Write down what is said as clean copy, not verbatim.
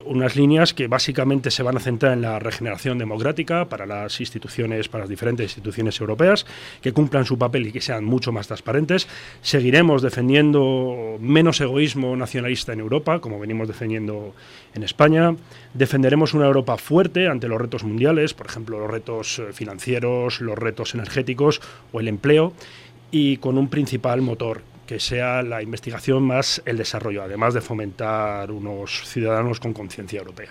Unas líneas que básicamente se van a centrar en la regeneración democrática para las instituciones, para las diferentes instituciones europeas, que cumplan su papel y que sean mucho más transparentes. Seguiremos defendiendo menos egoísmo nacionalista en Europa, como venimos defendiendo en España. Defenderemos una Europa fuerte ante los retos mundiales, por ejemplo, los retos financieros, los retos energéticos o el empleo, y con un principal motor, que sea la investigación más el desarrollo, además de fomentar unos ciudadanos con conciencia europea.